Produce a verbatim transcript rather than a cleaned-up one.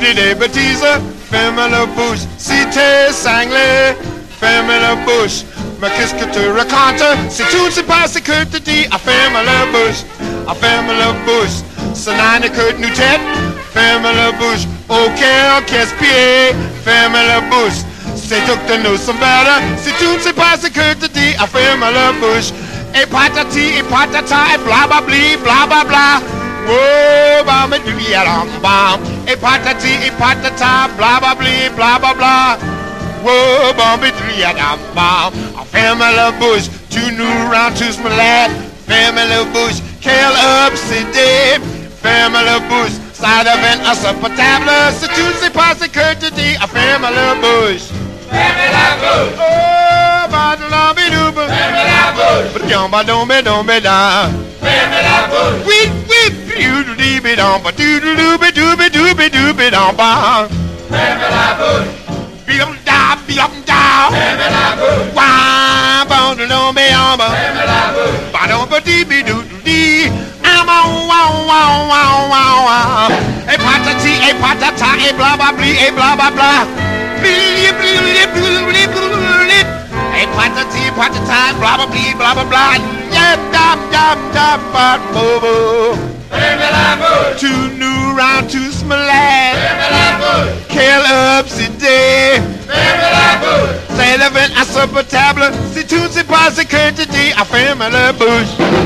des des bêtises, ferme la bouche. Si t'es cinglé, ferme la bouche. Mais qu'est-ce que tu racontes? Si tout se passe que tu dis, ah, ferme la bouche, ah, ferme la bouche. Ce n'est que nous tête, ferme la bouche. Ok, casse-pied, ferme la bouche. C'est tout que nous sommes belles. Si tout se passe que tu dis, ah, ferme la bouche. Et patati, et patata, et blablabli, blablabla. Oh, bah, mais tu y allons, bah. Et patati, et patata, blablabli, blablabla. Oh, bah, mais tu y allons, bah. Ferme la bouche, tu nous rends tous malades. Ferme la bouche, quel obsédé. Ferme la bouche, ça devient insupportable. Si tout se passe que tu dis, ah, ferme la bouche. Ferme la bouche. Oh, bah, de la bidoube. Ferme la bouche. Yamba dombe dombe da. Ferme la bouche. Oui, oui, doodle be domba, doodle doobe doobe doobe doobe domba. Ferme la bouche. Biom da, biom da. Ferme la bouche. Wah, bon dombe yamba. Ferme la bouche. Ba domba dee be doodle dee. Ama wow wow wow wow wow. Et patati, et patata, et bla bla bli, et bla bla bla. Bli bli bli bli bli bli. Et patati, patata, bla bla bli, bla bla bla. Yeah, dab dab dab, but bobo. Ferme la bouche. Tout nous rend tous malades. Ferme la bouche. Quel obsédé. Ferme la bouche. C'est le vent insupportable. Si tout se passe que tu dis, ah, ferme la bouche.